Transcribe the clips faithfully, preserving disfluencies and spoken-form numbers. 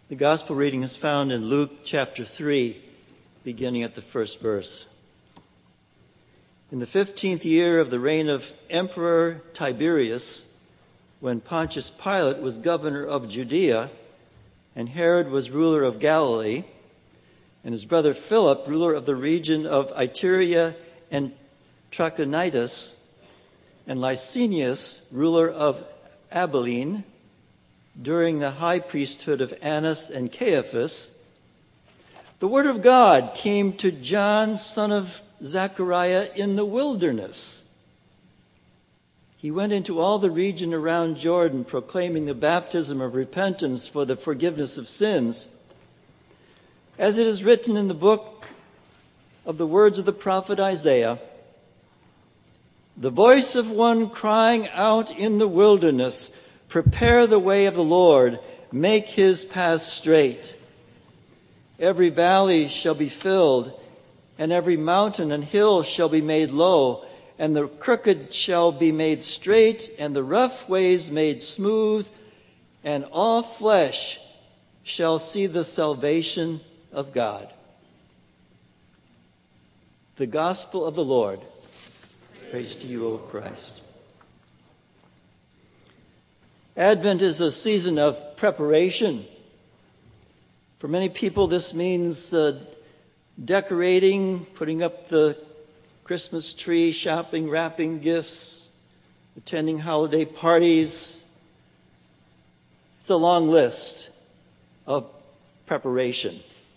The gospel reading is found in Luke chapter three, beginning at the first verse. In the fifteenth year of the reign of Emperor Tiberius, when Pontius Pilate was governor of Judea, and Herod was ruler of Galilee, and his brother Philip, ruler of the region of Iturea and Trachonitis, and Lysanias, ruler of Abilene, during the high priesthood of Annas and Caiaphas, the word of God came to John, son of Zechariah, in the wilderness. He went into all the region around Jordan, proclaiming the baptism of repentance for the forgiveness of sins. As it is written in the book of the words of the prophet Isaiah, the voice of one crying out in the wilderness, prepare the way of the Lord, make his path straight. Every valley shall be filled, and every mountain and hill shall be made low, and the crooked shall be made straight, and the rough ways made smooth, and all flesh shall see the salvation of God. The gospel of the Lord. Praise to you, O Christ. Advent is a season of preparation. For many people, this means uh, decorating, putting up the Christmas tree, shopping, wrapping gifts, attending holiday parties. It's a long list of preparation.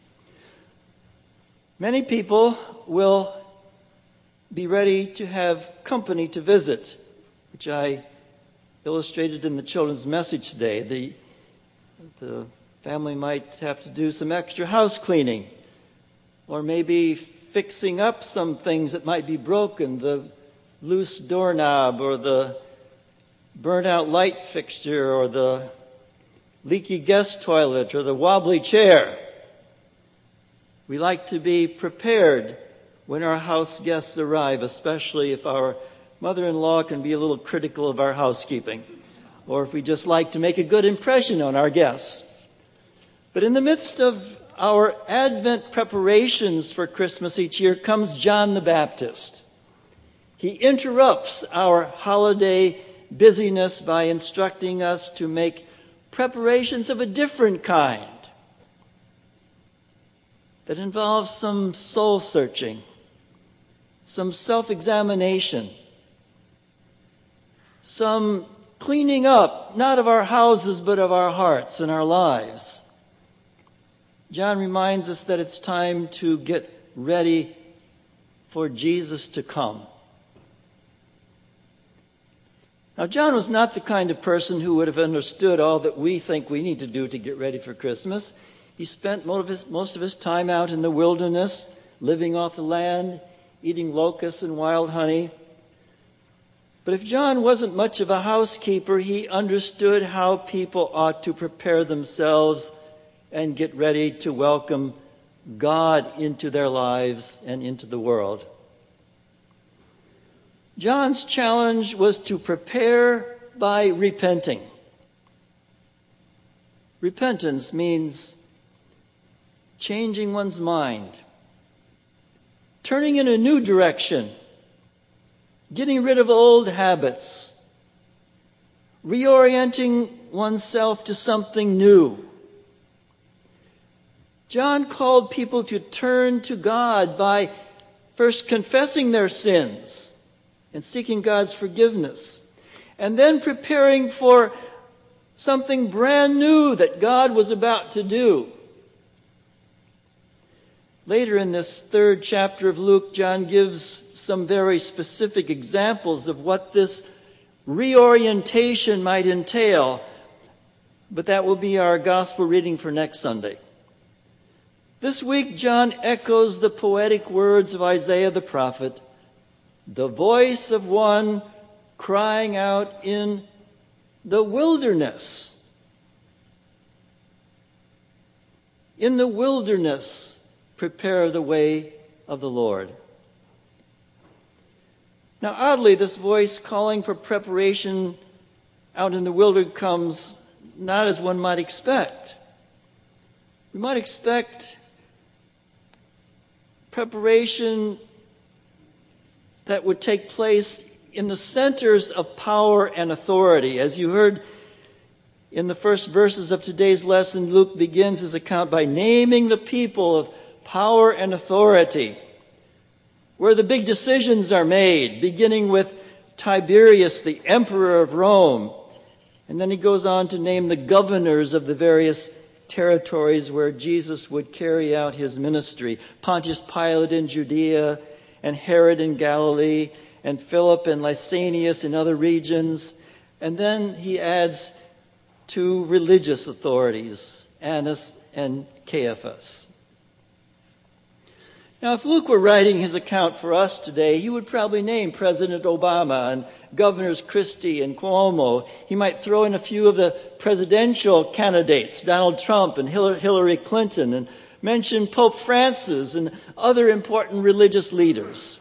Many people will be ready to have company to visit, which I illustrated in the children's message today. The, the family might have to do some extra house cleaning, or maybe fixing up some things that might be broken, the loose doorknob, or the burnt out light fixture, or the leaky guest toilet, or the wobbly chair. We like to be prepared when our house guests arrive, especially if our mother-in-law can be a little critical of our housekeeping, or if we just like to make a good impression on our guests. But in the midst of our Advent preparations for Christmas each year comes John the Baptist. He interrupts our holiday busyness by instructing us to make preparations of a different kind that involves some soul searching, some self-examination, some cleaning up, not of our houses, but of our hearts and our lives. John reminds us that it's time to get ready for Jesus to come. Now, John was not the kind of person who would have understood all that we think we need to do to get ready for Christmas. He spent most of his, most of his time out in the wilderness, living off the land, eating locusts and wild honey. But if John wasn't much of a housekeeper, he understood how people ought to prepare themselves and get ready to welcome God into their lives and into the world. John's challenge was to prepare by repenting. Repentance means changing one's mind, turning in a new direction, getting rid of old habits, reorienting oneself to something new. John called people to turn to God by first confessing their sins and seeking God's forgiveness, and then preparing for something brand new that God was about to do. Later in this third chapter of Luke, John gives some very specific examples of what this reorientation might entail, but that will be our gospel reading for next Sunday. This week, John echoes the poetic words of Isaiah the prophet, the voice of one crying out in the wilderness. In the wilderness, prepare the way of the Lord. Now, oddly, this voice calling for preparation out in the wilderness comes not as one might expect. We might expect preparation that would take place in the centers of power and authority. As you heard in the first verses of today's lesson, Luke begins his account by naming the people of power and authority, where the big decisions are made, beginning with Tiberius, the emperor of Rome. And then he goes on to name the governors of the various territories where Jesus would carry out his ministry. Pontius Pilate in Judea, and Herod in Galilee, and Philip and Lysanias in other regions. And then he adds two religious authorities, Annas and Caiaphas. Now, if Luke were writing his account for us today, he would probably name President Obama and Governors Christie and Cuomo. He might throw in a few of the presidential candidates, Donald Trump and Hillary Clinton, and mention Pope Francis and other important religious leaders.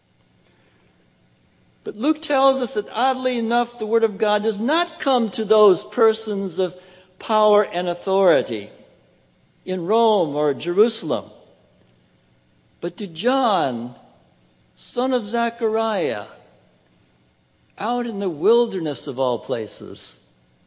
But Luke tells us that, oddly enough, the Word of God does not come to those persons of power and authority in Rome or Jerusalem, but to John, son of Zechariah, out in the wilderness of all places.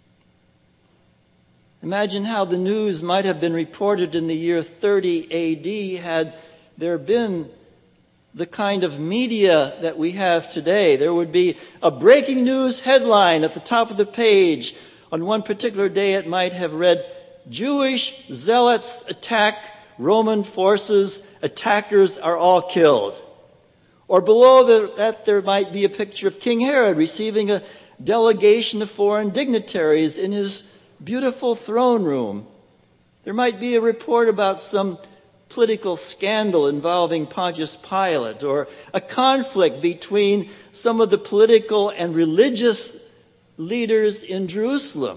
Imagine how the news might have been reported in the year thirty A D had there been the kind of media that we have today. There would be a breaking news headline at the top of the page. On one particular day it might have read, "Jewish zealots attack Roman forces, attackers are all killed." Or below that there might be a picture of King Herod receiving a delegation of foreign dignitaries in his beautiful throne room. There might be a report about some political scandal involving Pontius Pilate, or a conflict between some of the political and religious leaders in Jerusalem.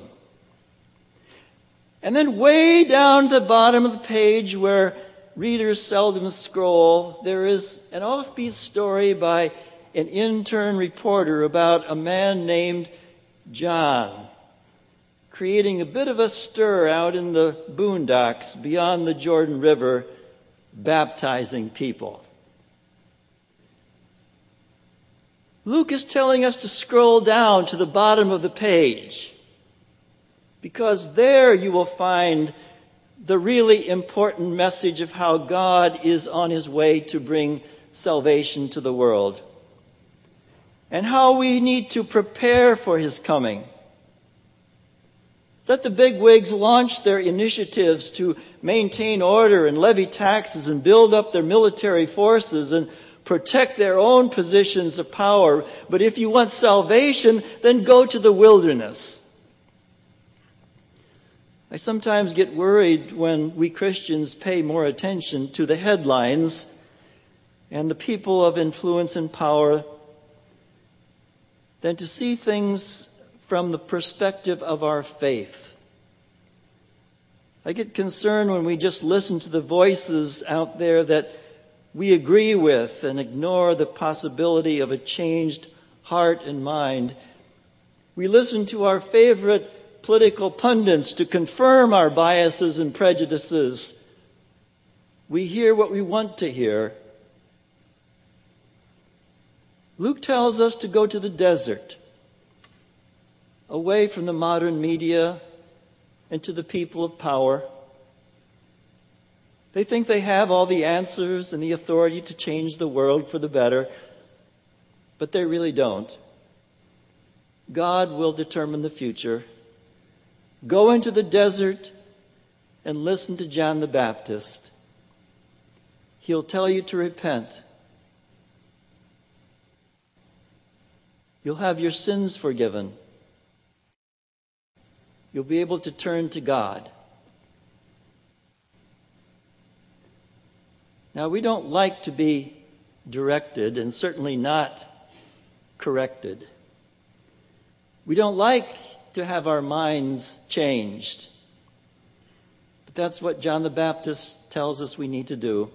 And then way down to the bottom of the page, where readers seldom scroll, there is an offbeat story by an intern reporter about a man named John, creating a bit of a stir out in the boondocks beyond the Jordan River, baptizing people. Luke is telling us to scroll down to the bottom of the page, because there you will find the really important message of how God is on his way to bring salvation to the world, and how we need to prepare for his coming. Let the bigwigs launch their initiatives to maintain order and levy taxes and build up their military forces and protect their own positions of power. But if you want salvation, then go to the wilderness. I sometimes get worried when we Christians pay more attention to the headlines and the people of influence and power than to see things from the perspective of our faith. I get concerned when we just listen to the voices out there that we agree with and ignore the possibility of a changed heart and mind. We listen to our favorite political pundits to confirm our biases and prejudices. We hear what we want to hear. Luke tells us to go to the desert, away from the modern media and to the people of power. They think they have all the answers and the authority to change the world for the better, but they really don't. God will determine the future. Go into the desert and listen to John the Baptist. He'll tell you to repent. You'll have your sins forgiven. You'll be able to turn to God. Now, we don't like to be directed, and certainly not corrected. We don't like to have our minds changed. But that's what John the Baptist tells us we need to do.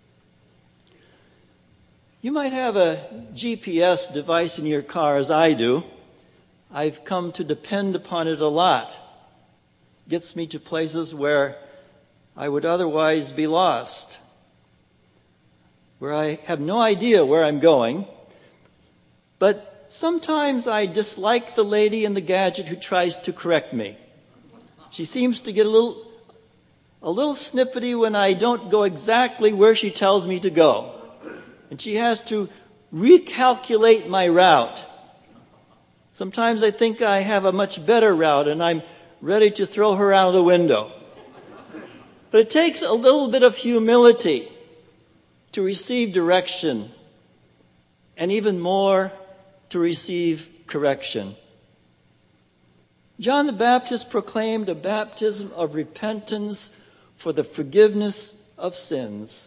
You might have a G P S device in your car, as I do. I've come to depend upon it a lot. It gets me to places where I would otherwise be lost, where I have no idea where I'm going. But sometimes I dislike the lady in the gadget who tries to correct me. She seems to get a little, a little snippety when I don't go exactly where she tells me to go. And she has to recalculate my route. Sometimes I think I have a much better route and I'm ready to throw her out of the window. But it takes a little bit of humility to receive direction, and even more to receive correction. John the Baptist proclaimed a baptism of repentance for the forgiveness of sins.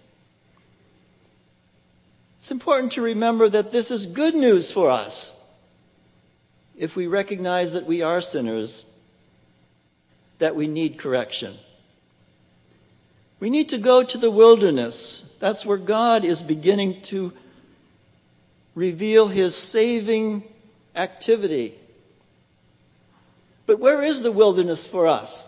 It's important to remember that this is good news for us if we recognize that we are sinners, that we need correction. We need to go to the wilderness. That's where God is beginning to reveal his saving activity. But where is the wilderness for us?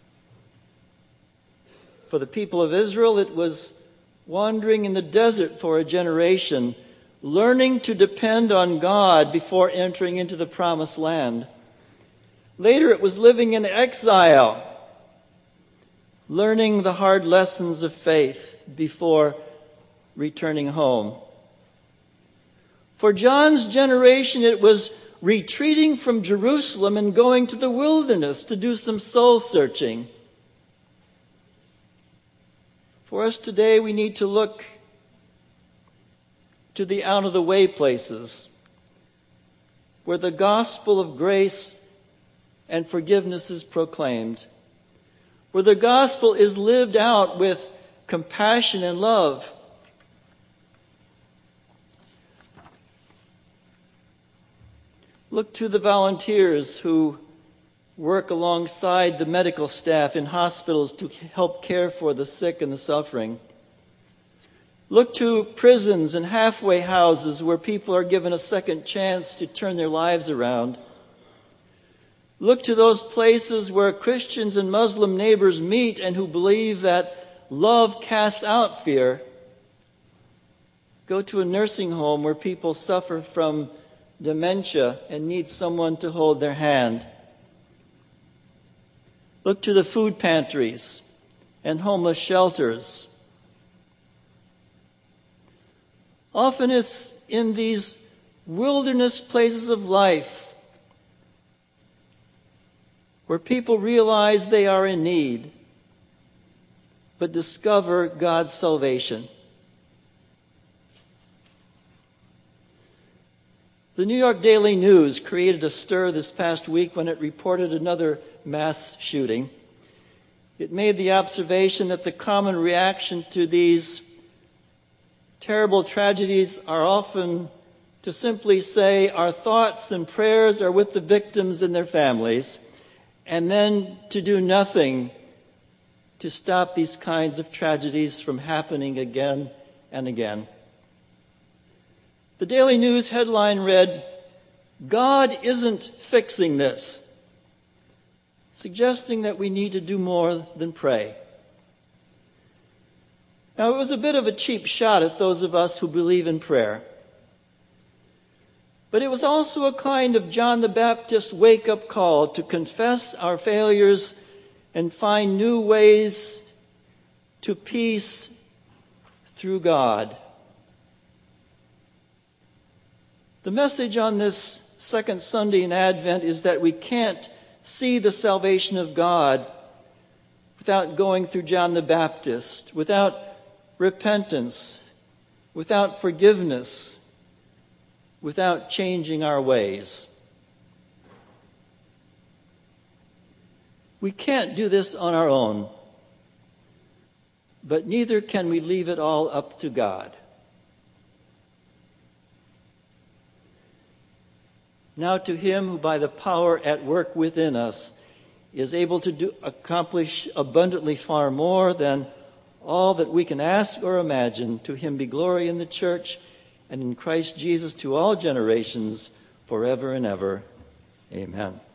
For the people of Israel, it was wandering in the desert for a generation, learning to depend on God before entering into the promised land. Later, it was living in exile, learning the hard lessons of faith before returning home. For John's generation, it was retreating from Jerusalem and going to the wilderness to do some soul searching. For us today, we need to look to the out-of-the-way places where the gospel of grace and forgiveness is proclaimed, where the gospel is lived out with compassion and love. Look to the volunteers who work alongside the medical staff in hospitals to help care for the sick and the suffering. Look to prisons and halfway houses where people are given a second chance to turn their lives around. Look to those places where Christians and Muslim neighbors meet and who believe that love casts out fear. Go to a nursing home where people suffer from dementia and need someone to hold their hand. Look to the food pantries and homeless shelters. Often it's in these wilderness places of life where people realize they are in need, but discover God's salvation. The New York Daily News created a stir this past week when it reported another mass shooting. It made the observation that the common reaction to these terrible tragedies are often to simply say our thoughts and prayers are with the victims and their families, and then to do nothing to stop these kinds of tragedies from happening again and again. The Daily News headline read, "God isn't fixing this," suggesting that we need to do more than pray. Now, it was a bit of a cheap shot at those of us who believe in prayer. But it was also a kind of John the Baptist wake-up call to confess our failures and find new ways to peace through God. The message on this second Sunday in Advent is that we can't see the salvation of God without going through John the Baptist, without repentance, without forgiveness, without changing our ways. We can't do this on our own, but neither can we leave it all up to God. Now to him who by the power at work within us is able to do, accomplish abundantly far more than all that we can ask or imagine, to him be glory in the church and in Christ Jesus to all generations, forever and ever. Amen.